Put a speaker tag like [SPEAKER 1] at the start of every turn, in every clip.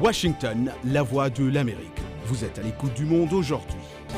[SPEAKER 1] Washington, la voix de l'Amérique. Vous êtes à l'écoute du Monde aujourd'hui.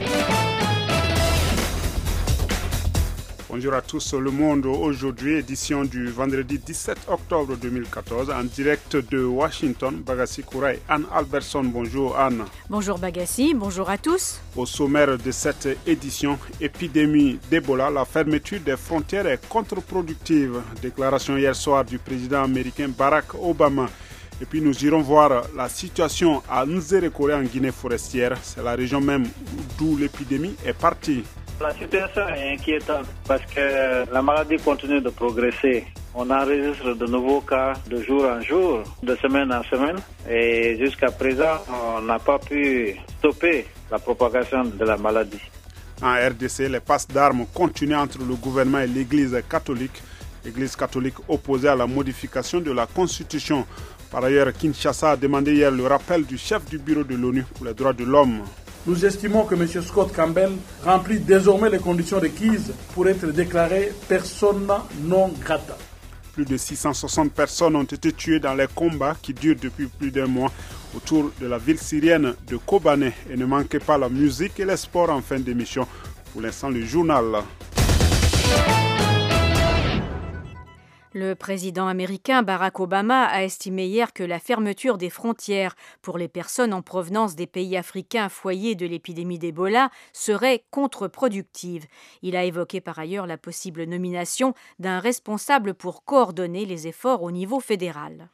[SPEAKER 2] Bonjour à tous, Le Monde aujourd'hui, édition du vendredi 17 octobre 2014, en direct de Washington. Bagassi Kouraï, Anne Albertson, bonjour Anne.
[SPEAKER 3] Bonjour Bagassi, bonjour à tous.
[SPEAKER 2] Au sommaire de cette édition, épidémie d'Ebola, la fermeture des frontières est contre-productive. Déclaration hier soir du président américain Barack Obama. Et puis nous irons voir la situation à Nzerekore en Guinée forestière. C'est la région même d'où l'épidémie est partie.
[SPEAKER 4] La situation est inquiétante parce que la maladie continue de progresser. On enregistre de nouveaux cas de jour en jour, de semaine en semaine. Et jusqu'à présent, on n'a pas pu stopper la propagation de la maladie.
[SPEAKER 2] En RDC, les passes d'armes continuent entre le gouvernement et l'Église catholique. L'Église catholique opposée à la modification de la Constitution. Par ailleurs, Kinshasa a demandé hier le rappel du chef du bureau de l'ONU pour les droits de l'homme.
[SPEAKER 5] Nous estimons que M. Scott Campbell remplit désormais les conditions requises pour être déclaré persona non grata.
[SPEAKER 2] Plus de 660 personnes ont été tuées dans les combats qui durent depuis plus d'un mois autour de la ville syrienne de Kobané. Et ne manquez pas la musique et les sports en fin d'émission. Pour l'instant, le journal.
[SPEAKER 3] Le président américain Barack Obama a estimé hier que la fermeture des frontières pour les personnes en provenance des pays africains foyers de l'épidémie d'Ebola serait contre-productive. Il a évoqué par ailleurs la possible nomination d'un responsable pour coordonner les efforts au niveau fédéral.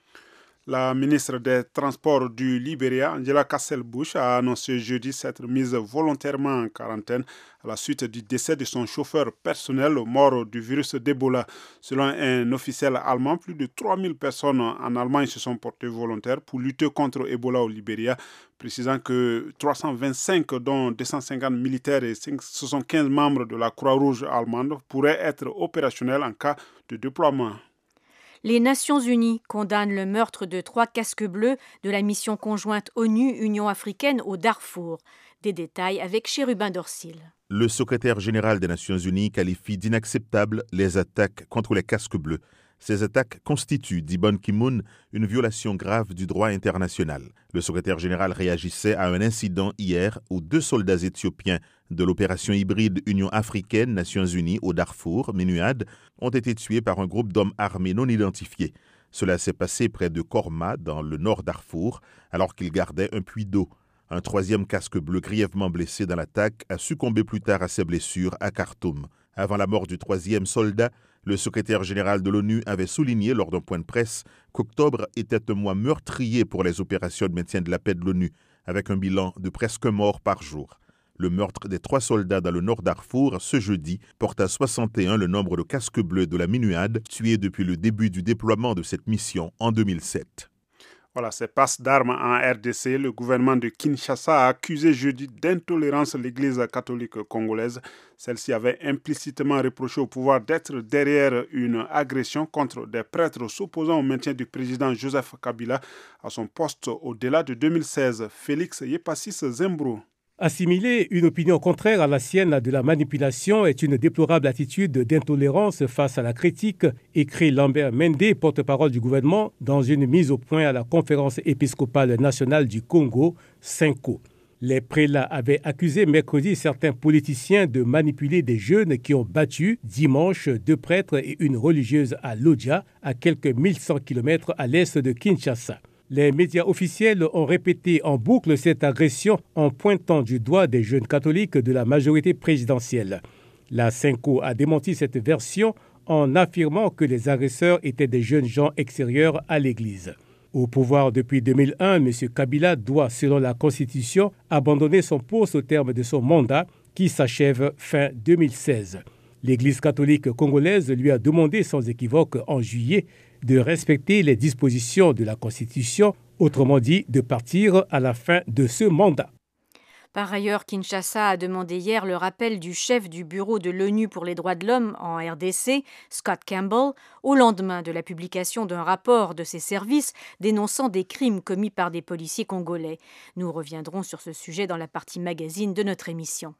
[SPEAKER 2] La ministre des Transports du Libéria, Angela Cassel-Bush, a annoncé jeudi s'être mise volontairement en quarantaine à la suite du décès de son chauffeur personnel mort du virus d'Ebola. Selon un officiel allemand, plus de 3000 personnes en Allemagne se sont portées volontaires pour lutter contre Ebola au Libéria, précisant que 325, dont 250 militaires et 75 membres de la Croix-Rouge allemande, pourraient être opérationnels en cas de déploiement.
[SPEAKER 3] Les Nations Unies condamnent le meurtre de 3 casques bleus de la mission conjointe ONU-Union africaine au Darfour. Des détails avec Chérubin Dorsil.
[SPEAKER 6] Le secrétaire général des Nations Unies qualifie d'inacceptables les attaques contre les casques bleus. Ces attaques constituent, dit Ban Ki-moon, une violation grave du droit international. Le secrétaire général réagissait à un incident hier où 2 soldats éthiopiens de l'opération hybride Union africaine Nations Unies au Darfour, MINUAD, ont été tués par un groupe d'hommes armés non identifiés. Cela s'est passé près de Korma, dans le nord Darfour, alors qu'ils gardaient un puits d'eau. Un 3e casque bleu grièvement blessé dans l'attaque a succombé plus tard à ses blessures à Khartoum. Avant la mort du 3e soldat, le secrétaire général de l'ONU avait souligné lors d'un point de presse qu'octobre était un mois meurtrier pour les opérations de maintien de la paix de l'ONU, avec un bilan de presque un mort par jour. Le meurtre des 3 soldats dans le nord Darfour, ce jeudi, porte à 61 le nombre de casques bleus de la MINUAD tués depuis le début du déploiement de cette mission en 2007.
[SPEAKER 2] Voilà, ces passes d'armes en RDC, le gouvernement de Kinshasa a accusé jeudi d'intolérance l'Église catholique congolaise. Celle-ci avait implicitement reproché au pouvoir d'être derrière une agression contre des prêtres s'opposant au maintien du président Joseph Kabila à son poste au-delà de 2016. Félix Yepassis Zembro.
[SPEAKER 7] Assimiler une opinion contraire à la sienne à de la manipulation est une déplorable attitude d'intolérance face à la critique, écrit Lambert Mende, porte-parole du gouvernement, dans une mise au point à la Conférence épiscopale nationale du Congo, CENCO. Les prélats avaient accusé mercredi certains politiciens de manipuler des jeunes qui ont battu dimanche 2 prêtres et une religieuse à Lodja, à quelques 1100 km à l'est de Kinshasa. Les médias officiels ont répété en boucle cette agression en pointant du doigt des jeunes catholiques de la majorité présidentielle. La CENCO a démenti cette version en affirmant que les agresseurs étaient des jeunes gens extérieurs à l'Église. Au pouvoir depuis 2001, M. Kabila doit, selon la Constitution, abandonner son poste au terme de son mandat qui s'achève fin 2016. L'Église catholique congolaise lui a demandé sans équivoque en juillet de respecter les dispositions de la Constitution, autrement dit de partir à la fin de ce mandat.
[SPEAKER 3] Par ailleurs, Kinshasa a demandé hier le rappel du chef du bureau de l'ONU pour les droits de l'homme en RDC, Scott Campbell, au lendemain de la publication d'un rapport de ses services dénonçant des crimes commis par des policiers congolais. Nous reviendrons sur ce sujet dans la partie magazine de notre émission.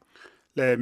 [SPEAKER 2] Les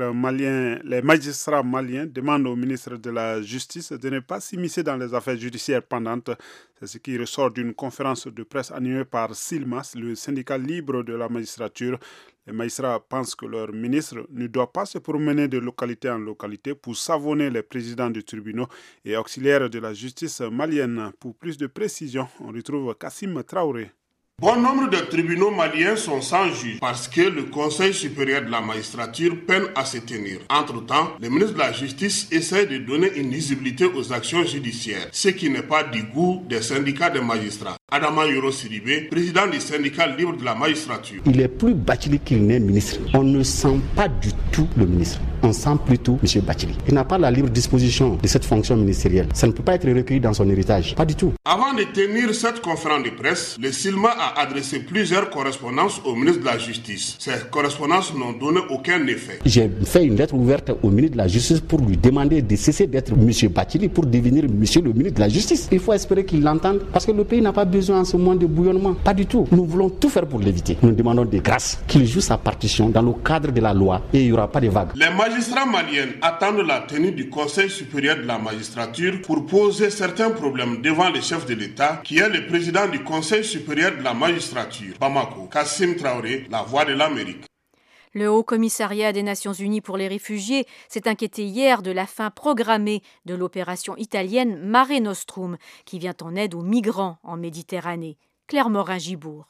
[SPEAKER 2] magistrats maliens demandent au ministre de la Justice de ne pas s'immiscer dans les affaires judiciaires pendantes. C'est ce qui ressort d'une conférence de presse animée par SILMAS, le syndicat libre de la magistrature. Les magistrats pensent que leur ministre ne doit pas se promener de localité en localité pour savonner les présidents de tribunaux et auxiliaires de la justice malienne. Pour plus de précision, on retrouve Kassim Traoré.
[SPEAKER 8] Bon nombre de tribunaux maliens sont sans juge parce que le Conseil supérieur de la magistrature peine à se tenir. Entre-temps, le ministre de la Justice essaie de donner une lisibilité aux actions judiciaires, ce qui n'est pas du goût des syndicats des magistrats. Adama Yoro Sidibé, président du syndicat libre de la magistrature.
[SPEAKER 9] Il est plus Bathily qu'il n'est ministre. On ne sent pas du tout le ministre. On sent plutôt M. Bathily. Il n'a pas la libre disposition de cette fonction ministérielle. Ça ne peut pas être recueilli dans son héritage. Pas du tout.
[SPEAKER 8] Avant de tenir cette conférence de presse, le SILMA a adressé plusieurs correspondances au ministre de la Justice. Ces correspondances n'ont donné aucun effet.
[SPEAKER 9] J'ai fait une lettre ouverte au ministre de la Justice pour lui demander de cesser d'être M. Bathily pour devenir M. le ministre de la Justice. Il faut espérer qu'il l'entende parce que le pays n'a pas besoin en ce moment de bouillonnement. Pas du tout. Nous voulons tout faire pour l'éviter. Nous demandons de grâce qu'il joue sa partition dans le cadre de la loi et il n'y aura pas de vagues.
[SPEAKER 8] Les magistrats maliens attendent la tenue du Conseil supérieur de la magistrature pour poser certains problèmes devant le chef de l'État qui est le président du Conseil supérieur de la magistrature. Bamako, Kassim Traoré, la voix de l'Amérique.
[SPEAKER 3] Le Haut Commissariat des Nations Unies pour les réfugiés s'est inquiété hier de la fin programmée de l'opération italienne Mare Nostrum, qui vient en aide aux migrants en Méditerranée. Claire Morin-Gibourg.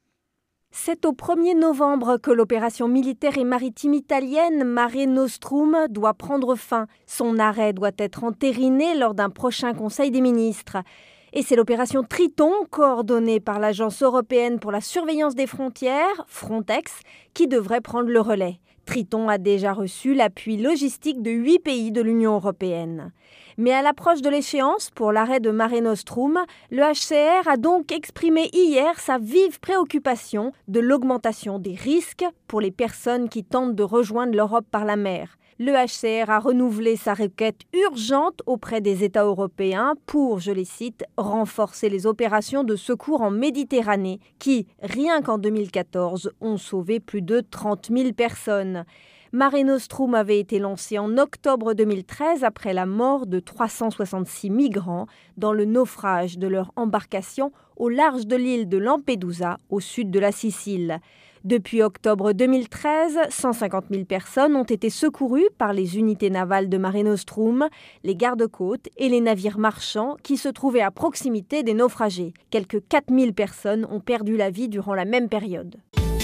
[SPEAKER 10] C'est au 1er novembre que l'opération militaire et maritime italienne Mare Nostrum doit prendre fin. Son arrêt doit être entériné lors d'un prochain Conseil des ministres. Et c'est l'opération Triton, coordonnée par l'Agence européenne pour la surveillance des frontières, Frontex, qui devrait prendre le relais. Triton a déjà reçu l'appui logistique de 8 pays de l'Union européenne. Mais à l'approche de l'échéance pour l'arrêt de Mare Nostrum, le HCR a donc exprimé hier sa vive préoccupation de l'augmentation des risques pour les personnes qui tentent de rejoindre l'Europe par la mer. Le HCR a renouvelé sa requête urgente auprès des États européens pour, je les cite, renforcer les opérations de secours en Méditerranée qui, rien qu'en 2014, ont sauvé plus de 30 000 personnes. Mare Nostrum avait été lancé en octobre 2013 après la mort de 366 migrants dans le naufrage de leur embarcation au large de l'île de Lampedusa, au sud de la Sicile. Depuis octobre 2013, 150 000 personnes ont été secourues par les unités navales de Mare Nostrum, les gardes-côtes et les navires marchands qui se trouvaient à proximité des naufragés. Quelques 4 000 personnes ont perdu la vie durant la même période.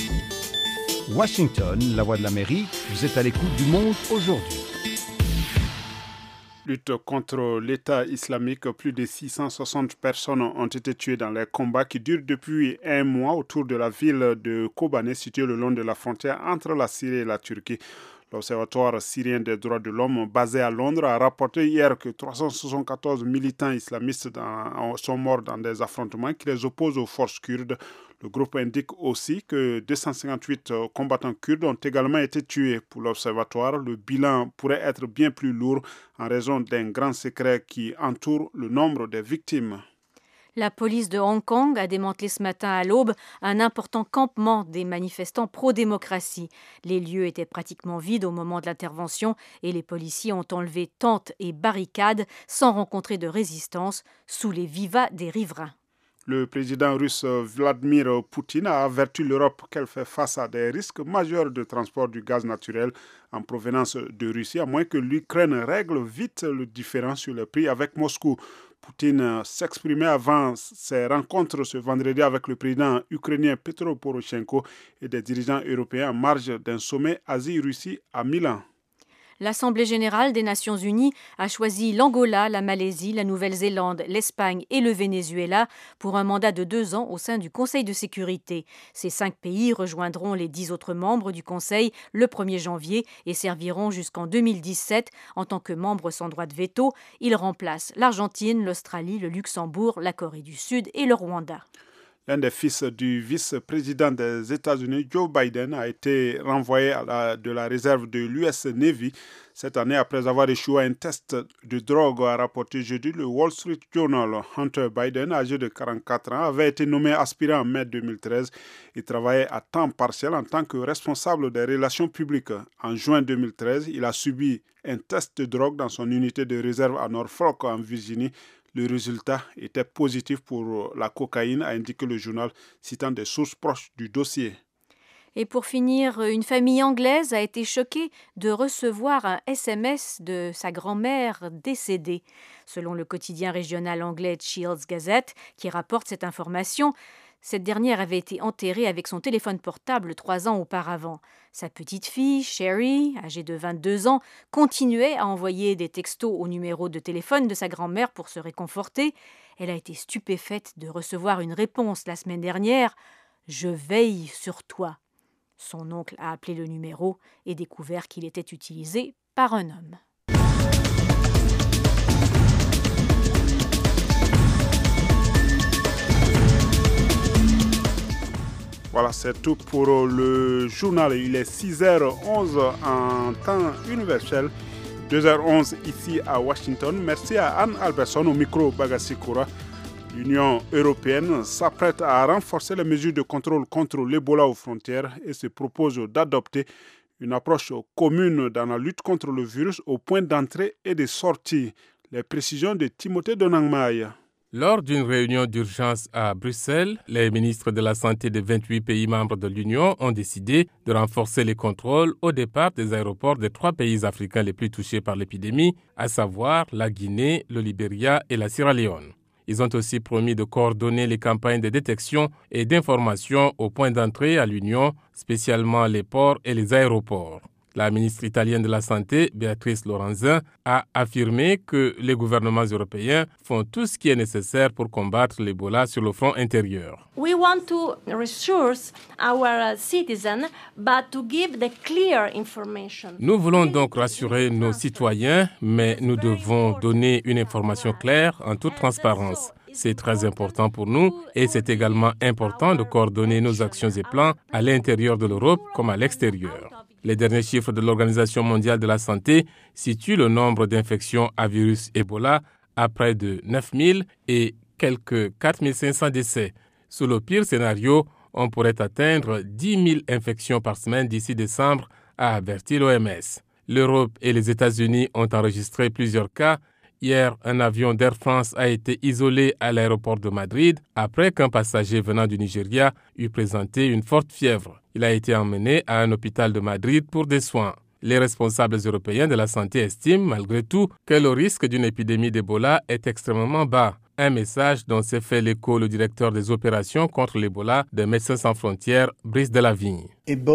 [SPEAKER 1] Washington, la voix de l'Amérique, vous êtes à l'écoute du Monde aujourd'hui.
[SPEAKER 2] Lutte contre l'État islamique, plus de 660 personnes ont été tuées dans les combats qui durent depuis un mois autour de la ville de Kobané, située le long de la frontière entre la Syrie et la Turquie. L'Observatoire syrien des droits de l'homme, basé à Londres, a rapporté hier que 374 militants islamistes sont morts dans des affrontements qui les opposent aux forces kurdes. Le groupe indique aussi que 258 combattants kurdes ont également été tués. Pour l'Observatoire, le bilan pourrait être bien plus lourd en raison d'un grand secret qui entoure le nombre des victimes.
[SPEAKER 3] La police de Hong Kong a démantelé ce matin à l'aube un important campement des manifestants pro-démocratie. Les lieux étaient pratiquement vides au moment de l'intervention et les policiers ont enlevé tentes et barricades sans rencontrer de résistance sous les vivas des riverains.
[SPEAKER 2] Le président russe Vladimir Poutine a averti l'Europe qu'elle fait face à des risques majeurs de transport du gaz naturel en provenance de Russie, à moins que l'Ukraine règle vite le différend sur le prix avec Moscou. Poutine s'exprimait avant ses rencontres ce vendredi avec le président ukrainien Petro Poroshenko et des dirigeants européens en marge d'un sommet Asie-Russie à Milan.
[SPEAKER 3] L'Assemblée générale des Nations unies a choisi l'Angola, la Malaisie, la Nouvelle-Zélande, l'Espagne et le Venezuela pour un mandat de 2 ans au sein du Conseil de sécurité. Ces 5 pays rejoindront les 10 autres membres du Conseil le 1er janvier et serviront jusqu'en 2017 en tant que membres sans droit de veto. Ils remplacent l'Argentine, l'Australie, le Luxembourg, la Corée du Sud et le Rwanda.
[SPEAKER 2] L'un des fils du vice-président des États-Unis, Joe Biden, a été renvoyé de la réserve de l'US Navy cette année après avoir échoué à un test de drogue, a rapporté jeudi le Wall Street Journal. Hunter Biden, âgé de 44 ans, avait été nommé aspirant en mai 2013 et travaillait à temps partiel en tant que responsable des relations publiques. En juin 2013, il a subi un test de drogue dans son unité de réserve à Norfolk, en Virginie. Le résultat était positif pour la cocaïne, a indiqué le journal, citant des sources proches du dossier.
[SPEAKER 3] Et pour finir, une famille anglaise a été choquée de recevoir un SMS de sa grand-mère décédée. Selon le quotidien régional anglais Shields Gazette, qui rapporte cette information, cette dernière avait été enterrée avec son téléphone portable 3 ans auparavant. Sa petite fille, Sherry, âgée de 22 ans, continuait à envoyer des textos au numéro de téléphone de sa grand-mère pour se réconforter. Elle a été stupéfaite de recevoir une réponse la semaine dernière « Je veille sur toi ». Son oncle a appelé le numéro et découvert qu'il était utilisé par un homme.
[SPEAKER 2] Voilà, c'est tout pour le journal. Il est 6h11 en temps universel, 2h11 ici à Washington. Merci à Anne Alberson au micro Bagassi-Koura. L'Union européenne s'apprête à renforcer les mesures de contrôle contre l'Ebola aux frontières et se propose d'adopter une approche commune dans la lutte contre le virus au point d'entrée et de sortie. Les précisions de Timothée Donangmaï.
[SPEAKER 11] Lors d'une réunion d'urgence à Bruxelles, les ministres de la Santé des 28 pays membres de l'Union ont décidé de renforcer les contrôles au départ des aéroports des 3 pays africains les plus touchés par l'épidémie, à savoir la Guinée, le Libéria et la Sierra Leone. Ils ont aussi promis de coordonner les campagnes de détection et d'information aux points d'entrée à l'Union, spécialement les ports et les aéroports. La ministre italienne de la Santé, Beatrice Lorenzin, a affirmé que les gouvernements européens font tout ce qui est nécessaire pour combattre l'Ebola sur le front intérieur.
[SPEAKER 12] We want to reassure our citizens, but to give the clear information.
[SPEAKER 11] Nous voulons donc rassurer nos citoyens, mais nous devons donner une information claire en toute transparence. C'est très important pour nous et c'est également important de coordonner nos actions et plans à l'intérieur de l'Europe comme à l'extérieur. Les derniers chiffres de l'Organisation mondiale de la santé situent le nombre d'infections à virus Ebola à près de 9000 et quelques 4500 décès. Sous le pire scénario, on pourrait atteindre 10 000 infections par semaine d'ici décembre, a averti l'OMS. L'Europe et les États-Unis ont enregistré plusieurs cas. Hier, un avion d'Air France a été isolé à l'aéroport de Madrid après qu'un passager venant du Nigeria eut présenté une forte fièvre. Il a été emmené à un hôpital de Madrid pour des soins. Les responsables européens de la santé estiment malgré tout que le risque d'une épidémie d'Ebola est extrêmement bas. Un message dont s'est fait l'écho le directeur des opérations contre l'Ebola de Médecins sans frontières, Brice Delavigne.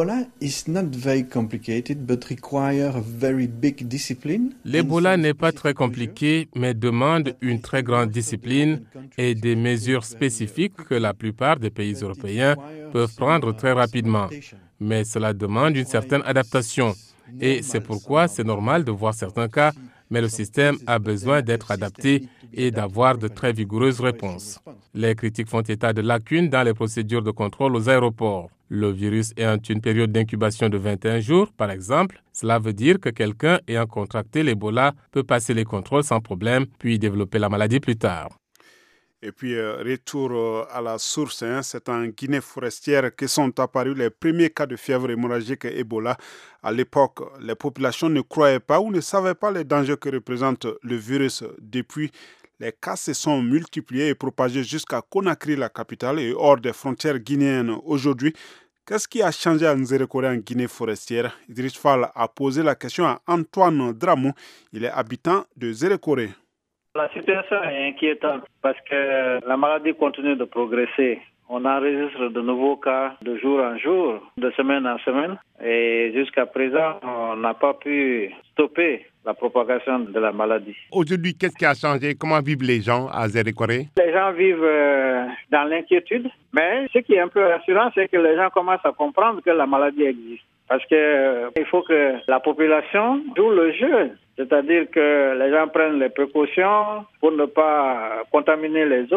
[SPEAKER 11] L'Ebola n'est pas très compliqué, mais demande une très grande discipline et des mesures spécifiques que la plupart des pays européens peuvent prendre très rapidement. Mais cela demande une certaine adaptation. Et c'est pourquoi c'est normal de voir certains cas, mais le système a besoin d'être adapté et d'avoir de très vigoureuses réponses. Les critiques font état de lacunes dans les procédures de contrôle aux aéroports. Le virus ayant une période d'incubation de 21 jours, par exemple, cela veut dire que quelqu'un ayant contracté l'Ebola peut passer les contrôles sans problème, puis développer la maladie plus tard.
[SPEAKER 2] Et puis, retour à la source, c'est en Guinée forestière que sont apparus les premiers cas de fièvre hémorragique Ebola. À l'époque, les populations ne croyaient pas ou ne savaient pas les dangers que représente le virus. Depuis, les cas se sont multipliés et propagés jusqu'à Conakry, la capitale, et hors des frontières guinéennes. Aujourd'hui, qu'est-ce qui a changé à Nzérékoré en Guinée forestière? Idriss Fall a posé la question à Antoine Dramou. Il est habitant de Nzérékoré.
[SPEAKER 4] La situation est inquiétante parce que la maladie continue de progresser. On enregistre de nouveaux cas de jour en jour, de semaine en semaine. Et jusqu'à présent, on n'a pas pu stopper la propagation de la maladie.
[SPEAKER 13] Aujourd'hui, qu'est-ce qui a changé? Comment vivent les gens à Nzérékoré?
[SPEAKER 4] Les gens vivent dans l'inquiétude. Mais ce qui est un peu rassurant, c'est que les gens commencent à comprendre que la maladie existe. Parce qu'il faut que la population joue le jeu. C'est-à-dire que les gens prennent les précautions pour ne pas contaminer les autres.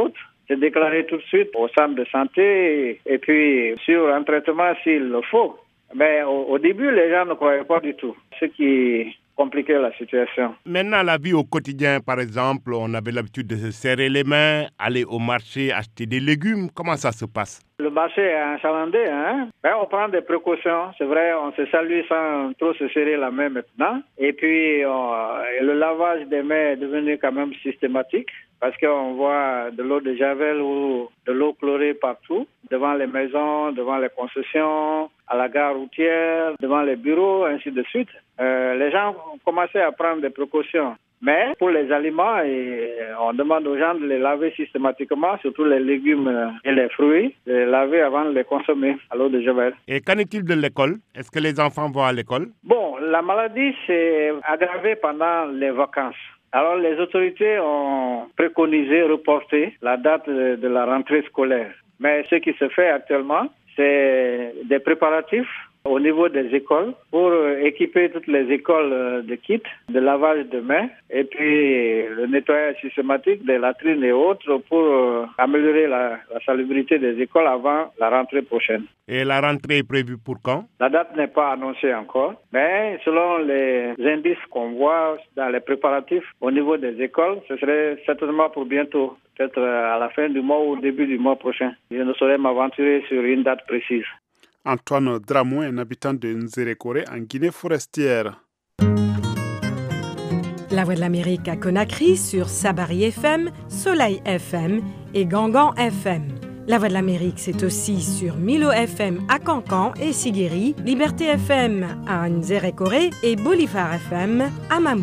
[SPEAKER 4] se déclarer tout de suite au centre de santé et puis sur un traitement s'il le faut. Mais au début, les gens ne croyaient pas du tout, ce qui compliquait la situation.
[SPEAKER 13] Maintenant, la vie au quotidien, par exemple, on avait l'habitude de se serrer les mains, aller au marché, acheter des légumes. Comment ça se passe?
[SPEAKER 4] Le marché est achalandé, Ben, on prend des précautions. C'est vrai, on se salue sans trop se serrer la main maintenant. Et puis, le lavage des mains est devenu quand même systématique parce qu'on voit de l'eau de javel ou de l'eau chlorée partout, devant les maisons, devant les concessions, à la gare routière, devant les bureaux, ainsi de suite. Les gens ont commencé à prendre des précautions. Mais pour les aliments, on demande aux gens de les laver systématiquement, surtout les légumes et les fruits, de les laver avant de les consommer à l'eau de javel.
[SPEAKER 13] Et qu'en est-il de l'école? Est-ce que les enfants vont à l'école?
[SPEAKER 4] Bon, la maladie s'est aggravée pendant les vacances. Alors les autorités ont préconisé reporter la date de la rentrée scolaire. Mais ce qui se fait actuellement, c'est des préparatifs au niveau des écoles pour équiper toutes les écoles de kits de lavage de mains et puis le nettoyage systématique des latrines et autres pour améliorer la salubrité des écoles avant la rentrée prochaine.
[SPEAKER 13] Et la rentrée est prévue pour quand?
[SPEAKER 4] La date n'est pas annoncée encore, mais selon les indices qu'on voit dans les préparatifs au niveau des écoles, ce serait certainement pour bientôt, peut-être à la fin du mois ou au début du mois prochain. Je ne saurais m'aventurer sur une date précise.
[SPEAKER 2] Antoine Dramou, un habitant de Nzerekore en Guinée forestière.
[SPEAKER 14] La Voix de l'Amérique à Conakry sur Sabari FM, Soleil FM et Gangan FM. La Voix de l'Amérique, c'est aussi sur Milo FM à Cancan et Siguiri, Liberté FM à Nzerekore et Bolivar FM à Mamou.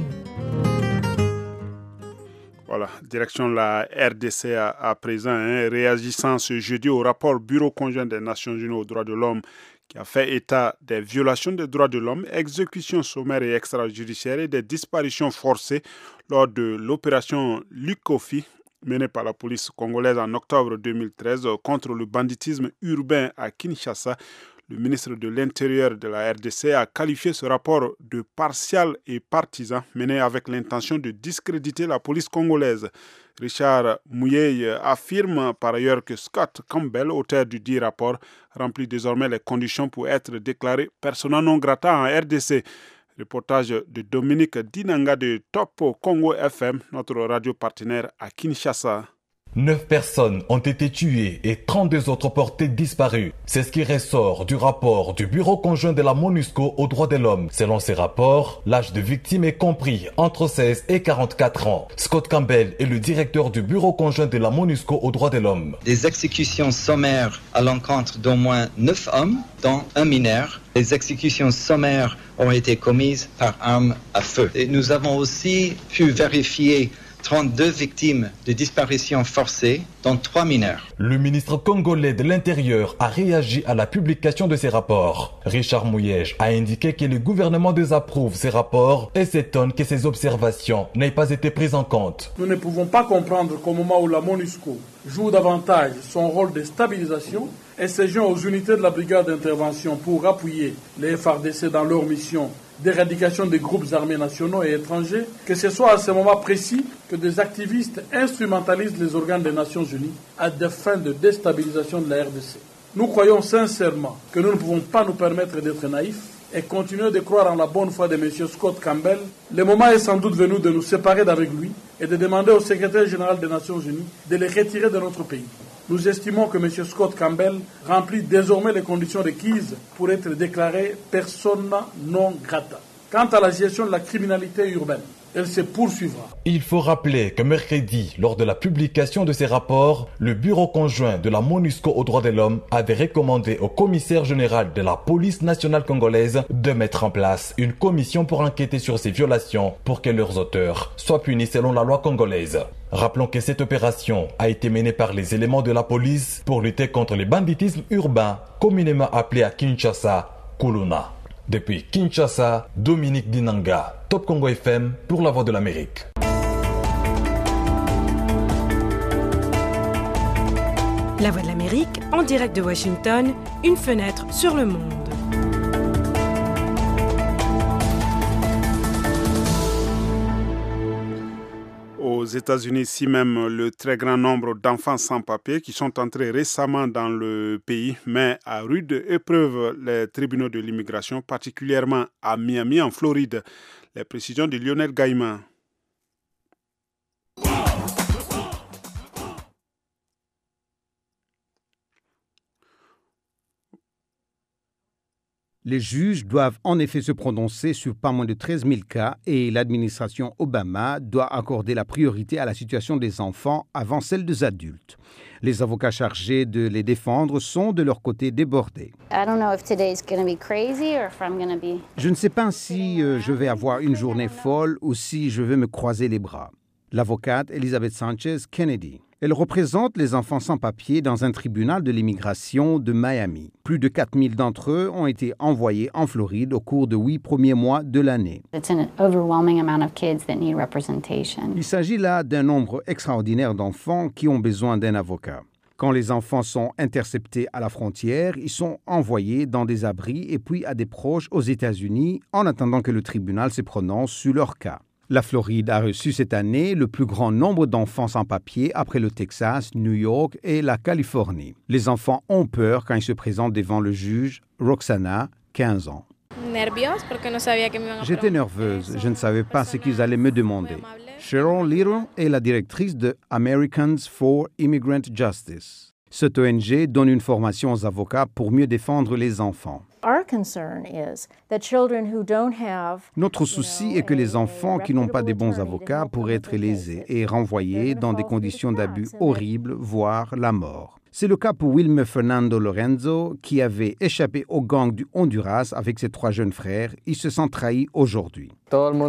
[SPEAKER 2] Voilà, direction la RDC à présent, réagissant ce jeudi au rapport Bureau conjoint des Nations Unies aux droits de l'homme qui a fait état des violations des droits de l'homme, exécutions sommaires et extrajudiciaires et des disparitions forcées lors de l'opération Lukofi menée par la police congolaise en octobre 2013 contre le banditisme urbain à Kinshasa. Le ministre de l'Intérieur de la RDC a qualifié ce rapport de partial et partisan, mené avec l'intention de discréditer la police congolaise. Richard Mouyei affirme par ailleurs que Scott Campbell, auteur du dit rapport, remplit désormais les conditions pour être déclaré persona non grata en RDC. Reportage de Dominique Dinanga de Top Congo FM, notre radio partenaire à Kinshasa.
[SPEAKER 15] 9 personnes ont été tuées et 32 autres portées disparues. C'est ce qui ressort du rapport du Bureau conjoint de la MONUSCO aux droits de l'homme. Selon ces rapports, l'âge de victimes est compris entre 16 et 44 ans. Scott Campbell est le directeur du Bureau conjoint de la MONUSCO aux droits de l'homme.
[SPEAKER 16] Des exécutions sommaires à l'encontre d'au moins 9 hommes, dont un mineur. Les exécutions sommaires ont été commises par arme à feu. Et nous avons aussi pu vérifier 32 victimes de disparition forcée, dont 3 mineurs.
[SPEAKER 15] Le ministre congolais de l'Intérieur a réagi à la publication de ces rapports. Richard Mouyei a indiqué que le gouvernement désapprouve ces rapports et s'étonne que ces observations n'aient pas été prises en compte.
[SPEAKER 5] Nous ne pouvons pas comprendre qu'au moment où la MONUSCO joue davantage son rôle de stabilisation et se joint aux unités de la brigade d'intervention pour appuyer les FARDC dans leur mission d'éradication des groupes armés nationaux et étrangers, que ce soit à ce moment précis que des activistes instrumentalisent les organes des Nations Unies à des fins de déstabilisation de la RDC. Nous croyons sincèrement que nous ne pouvons pas nous permettre d'être naïfs et continuer de croire en la bonne foi de M. Scott Campbell. Le moment est sans doute venu de nous séparer d'avec lui et de demander au secrétaire général des Nations Unies de les retirer de notre pays. Nous estimons que M. Scott Campbell remplit désormais les conditions requises pour être déclaré persona non grata. Quant à la gestion de la criminalité urbaine, elle se poursuivra.
[SPEAKER 15] Il faut rappeler que mercredi, lors de la publication de ces rapports, le Bureau conjoint de la MONUSCO aux droits de l'homme avait recommandé au commissaire général de la police nationale congolaise de mettre en place une commission pour enquêter sur ces violations pour que leurs auteurs soient punis selon la loi congolaise. Rappelons que cette opération a été menée par les éléments de la police pour lutter contre le banditisme urbain, communément appelé à Kinshasa, Kuluna. Depuis Kinshasa, Dominique Dinanga, Top Congo FM pour la Voix de l'Amérique.
[SPEAKER 14] La Voix de l'Amérique, en direct de Washington, une fenêtre sur le monde.
[SPEAKER 2] Aux États-Unis, ici même, le très grand nombre d'enfants sans papier qui sont entrés récemment dans le pays met à rude épreuve les tribunaux de l'immigration, particulièrement à Miami, en Floride. Les précisions de Lionel Gaïma.
[SPEAKER 17] Les juges doivent en effet se prononcer sur pas moins de 13 000 cas et l'administration Obama doit accorder la priorité à la situation des enfants avant celle des adultes. Les avocats chargés de les défendre sont de leur côté débordés. Je ne sais pas si je vais avoir une journée folle ou si je vais me croiser les bras. L'avocate Elizabeth Sanchez Kennedy. Elle représente les enfants sans papier dans un tribunal de l'immigration de Miami. Plus de 4 000 d'entre eux ont été envoyés en Floride au cours de 8 premiers mois de l'année. Il s'agit là d'un nombre extraordinaire d'enfants qui ont besoin d'un avocat. Quand les enfants sont interceptés à la frontière, ils sont envoyés dans des abris et puis à des proches aux États-Unis en attendant que le tribunal se prononce sur leur cas. La Floride a reçu cette année le plus grand nombre d'enfants sans papier après le Texas, New York et la Californie. Les enfants ont peur quand ils se présentent devant le juge. Roxana, 15 ans. J'étais nerveuse, je ne savais pas ce qu'ils allaient me demander. Cheryl Little est la directrice de Americans for Immigrant Justice. Cette ONG donne une formation aux avocats pour mieux défendre les enfants. Notre souci est que les enfants qui n'ont pas de bons avocats pourraient être lésés et renvoyés dans des conditions d'abus horribles, voire la mort. C'est le cas pour Wilmer Fernando Lorenzo, qui avait échappé au gang du Honduras avec ses 3 jeunes frères. Il se sent trahi aujourd'hui. Tout le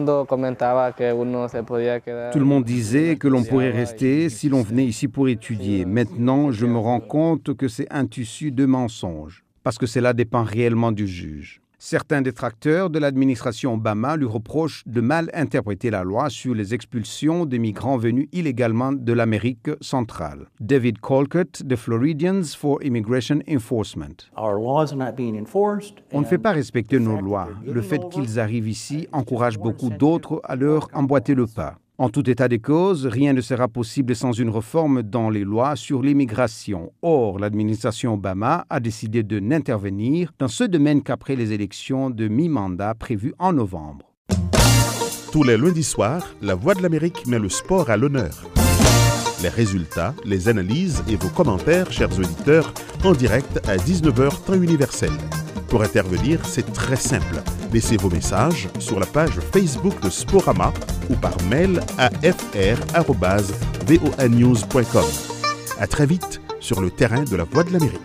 [SPEAKER 17] monde disait que l'on pourrait rester si l'on venait ici pour étudier. Maintenant, je me rends compte que c'est un tissu de mensonges, parce que cela dépend réellement du juge. Certains détracteurs de l'administration Obama lui reprochent de mal interpréter la loi sur les expulsions des migrants venus illégalement de l'Amérique centrale. David Colquitt de Floridians for Immigration Enforcement. On ne fait pas respecter nos lois. Le fait qu'ils arrivent ici encourage beaucoup d'autres à leur emboîter le pas. En tout état de cause, rien ne sera possible sans une réforme dans les lois sur l'immigration. Or, l'administration Obama a décidé de n'intervenir dans ce domaine qu'après les élections de mi-mandat prévues en novembre.
[SPEAKER 6] Tous les lundis soirs, La Voix de l'Amérique met le sport à l'honneur. Les résultats, les analyses et vos commentaires, chers auditeurs, en direct à 19h temps universel. Pour intervenir, c'est très simple. Laissez vos messages sur la page Facebook de Sporama ou par mail à fr@voanews.com. À très vite sur le terrain de La Voix de l'Amérique.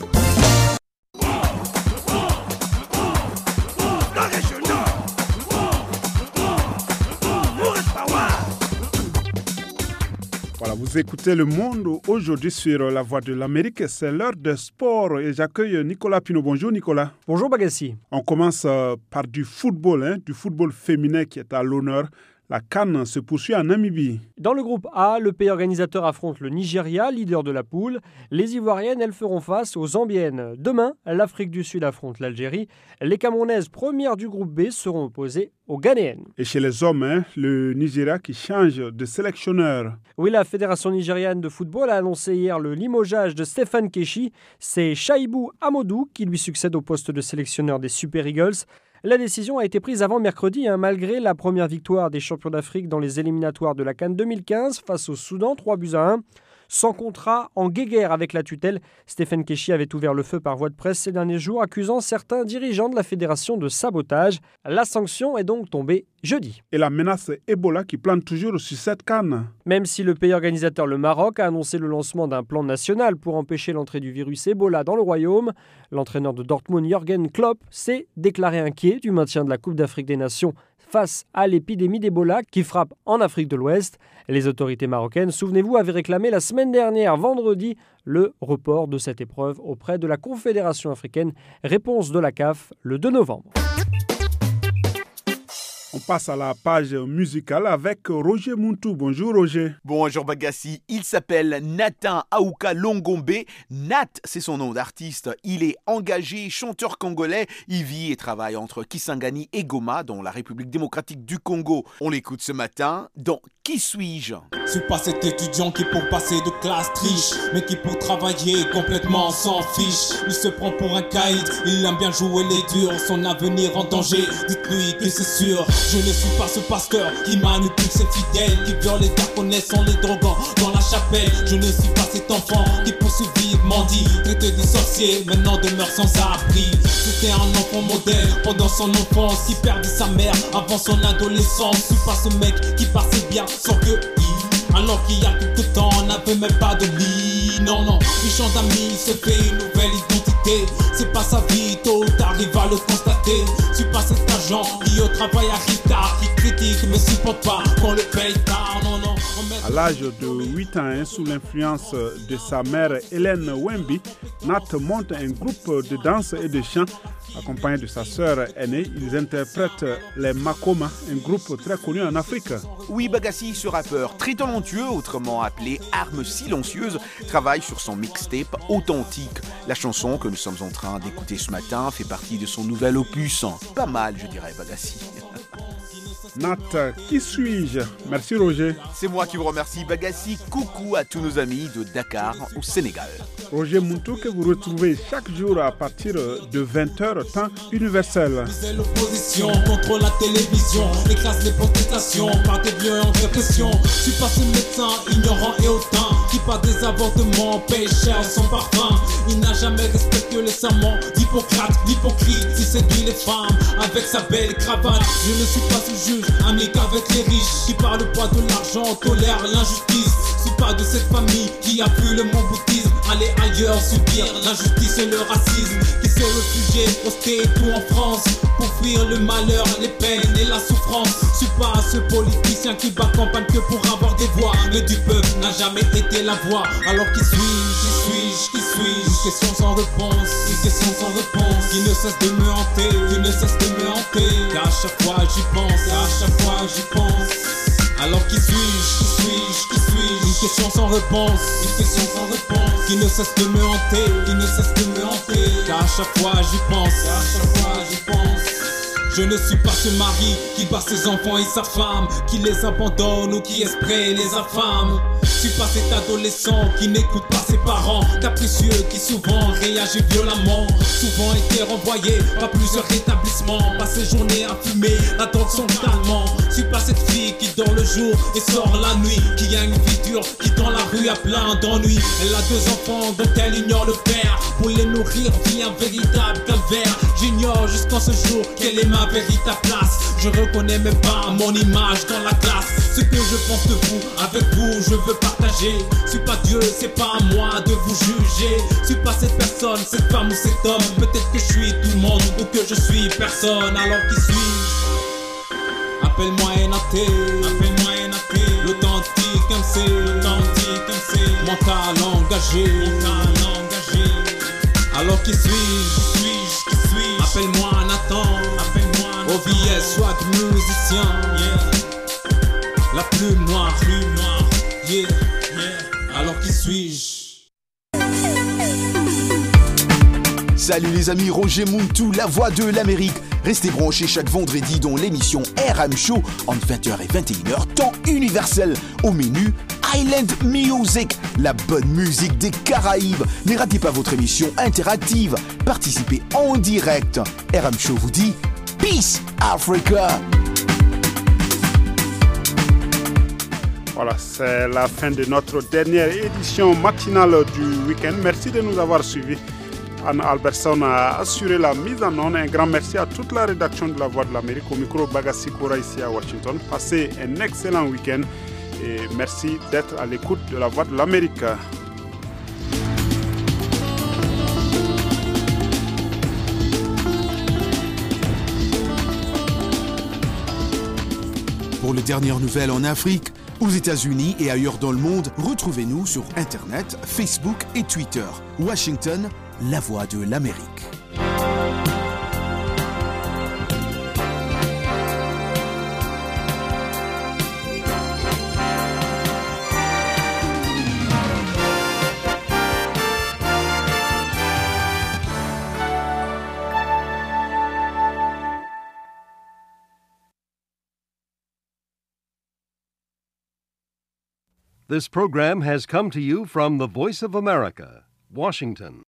[SPEAKER 2] Vous écoutez Le Monde aujourd'hui sur La Voix de l'Amérique. C'est l'heure de sport et j'accueille Nicolas Pino. Bonjour Nicolas.
[SPEAKER 18] Bonjour Bagassi.
[SPEAKER 2] On commence par du football féminin qui est à l'honneur. La CAN se poursuit en Namibie.
[SPEAKER 18] Dans le groupe A, le pays organisateur affronte le Nigeria, leader de la poule. Les Ivoiriennes, elles feront face aux Zambiennes. Demain, l'Afrique du Sud affronte l'Algérie. Les Camerounaises, premières du groupe B, seront opposées aux Ghanéennes.
[SPEAKER 2] Et chez les hommes, le Nigeria qui change de sélectionneur.
[SPEAKER 18] Oui, la Fédération nigériane de football a annoncé hier le limogeage de Stéphane Keshi. C'est Shaibou Amadou qui lui succède au poste de sélectionneur des Super Eagles. La décision a été prise avant mercredi, malgré la première victoire des champions d'Afrique dans les éliminatoires de la CAN 2015 face au Soudan, 3-1. Sans contrat, en guéguerre avec la tutelle, Stéphane Keshi avait ouvert le feu par voie de presse ces derniers jours, accusant certains dirigeants de la fédération de sabotage. La sanction est donc tombée jeudi.
[SPEAKER 2] Et la menace Ebola qui plane toujours sur cette CAN.
[SPEAKER 18] Même si le pays organisateur, le Maroc, a annoncé le lancement d'un plan national pour empêcher l'entrée du virus Ebola dans le royaume, l'entraîneur de Dortmund, Jürgen Klopp, s'est déclaré inquiet du maintien de la Coupe d'Afrique des Nations face à l'épidémie d'Ebola qui frappe en Afrique de l'Ouest. Les autorités marocaines, souvenez-vous, avaient réclamé la semaine dernière, vendredi, le report de cette épreuve auprès de la Confédération africaine. Réponse de la CAF le 2 novembre.
[SPEAKER 2] On passe à la page musicale avec Roger Muntu. Bonjour Roger.
[SPEAKER 19] Bonjour Bagassi, il s'appelle Nathan Aouka Longombe. Nat, c'est son nom d'artiste. Il est engagé, chanteur congolais. Il vit et travaille entre Kisangani et Goma, dans la République démocratique du Congo. On l'écoute ce matin dans Qui suis-je ?
[SPEAKER 20] C'est pas cet étudiant qui pour passer de classe triche, mais qui pour travailler complètement s'en fiche. Il se prend pour un caïd, il aime bien jouer les durs, son avenir en danger, dites-lui que c'est sûr. Je ne suis pas ce pasteur qui manipule ses fidèles, qui viole les connaissant les drogants dans la chapelle. Je ne suis pas cet enfant qui pour survivre mendie, traité des sorciers, maintenant demeure sans abri. C'était un enfant modèle pendant son enfance, qui perdit sa mère avant son adolescence. Je suis pas ce mec qui passait bien sans que alors qu'il y a quelque temps on n'avait même pas de lit. Non, non, il change d'amis, se fait une nouvelle identité. C'est pas sa vie, tôt ou tard il va le constater. Je suis pas cet agent qui au travail arrive tard, qui critique mais supporte pas qu'on le paye tard. Non, non.
[SPEAKER 2] À l'âge de 8 ans, sous l'influence de sa mère Hélène Wemby, Nat monte un groupe de danse et de chant. Accompagné de sa sœur aînée, ils interprètent les Makoma, un groupe très connu en Afrique.
[SPEAKER 19] Oui, Bagassi, ce rappeur très talentueux, autrement appelé Arme Silencieuse, travaille sur son mixtape Authentique. La chanson que nous sommes en train d'écouter ce matin fait partie de son nouvel opus. Pas mal, je dirais, Bagassi.
[SPEAKER 2] Nat, qui suis-je ? Merci Roger.
[SPEAKER 19] C'est moi qui vous remercie, Bagassi. Coucou à tous nos amis de Dakar au Sénégal.
[SPEAKER 2] Roger Muntu que vous retrouvez chaque jour à partir de 20h temps universel.
[SPEAKER 20] C'est l'opposition contre la télévision, écrase les protestations par des violences répression. Je suis pas ce médecin ignorant et hautain qui par des avortements paye cher son parfum. Il n'a jamais respecté les serments d'Hippocrate, l'hypocrite qui séduit les femmes avec sa belle cravate. Je ne suis pas ce juge amique avec les riches qui par le poids de l'argent tolère l'injustice. Je suis pas de cette famille qui a vu le monde bouddhisme aller ailleurs subir l'injustice et le racisme, qui s'est réfugié au States ou en France pour fuir le malheur, les peines et la souffrance. Je suis pas ce politicien qui bat campagne que pour avoir des voix. Le du peuple n'a jamais été la voix. Alors qui suis-je, Une question sans réponse, une question sans réponse, qui ne cesse de me hanter, qui ne cesse de me hanter. Car à chaque fois j'y pense, à chaque fois j'y pense. Alors qui suis-je, Une question sans réponse, une question sans réponse, qui ne cesse de me hanter, qui ne cesse de me hanter. Car à chaque fois j'y pense, à chaque fois j'y pense. Je ne suis pas ce mari qui bat ses enfants et sa femme, qui les abandonne ou qui espère les affame. Je suis pas cet adolescent qui n'écoute pas ses parents, capricieux qui souvent réagit violemment, souvent été renvoyé par plusieurs établissements, pas ses journées à fumer, la drogue son calmant. Je suis pas cette fille qui dort le jour et sort la nuit, qui a une vie dure, qui dans la rue a plein d'ennuis. Elle a 2 enfants dont elle ignore le père, pour les nourrir vit un véritable calvaire. J'ignore jusqu'en ce jour quelle est ma véritable place. Je reconnais même pas mon image dans la classe. Ce que je pense de vous, avec vous je veux partager. Je suis pas Dieu, c'est pas à moi de vous juger. Je suis pas cette personne, cette femme ou cet homme. Peut-être que je suis tout le monde ou que je suis personne. Alors qui suis-je? Appelle-moi Enaté, l'authentique MC, mental engagé, Alors qui suis-je? Appelle-moi Nathan, OVS, swag musicien, la plume noire, yeah. Alors qui suis-je?
[SPEAKER 19] Salut les amis, Roger Muntu, la voix de l'Amérique. Restez branchés chaque vendredi dans l'émission RM Show entre 20h et 21h, temps universel. Au menu, Island Music, la bonne musique des Caraïbes. Ne ratez pas votre émission interactive. Participez en direct. RM Show vous dit Peace Africa.
[SPEAKER 2] Voilà, c'est la fin de notre dernière édition matinale du week-end. Merci de nous avoir suivis. Anne Albertson a assuré la mise en onde. Un grand merci à toute la rédaction de La Voix de l'Amérique. Au micro, Bagassi Koura ici à Washington. Passez un excellent week-end et merci d'être à l'écoute de La Voix de l'Amérique.
[SPEAKER 1] Pour les dernières nouvelles en Afrique, aux États-Unis et ailleurs dans le monde, retrouvez-nous sur Internet, Facebook et Twitter. Washington, La Voix de l'Amérique.
[SPEAKER 21] This program has come to you from the Voice of America, Washington.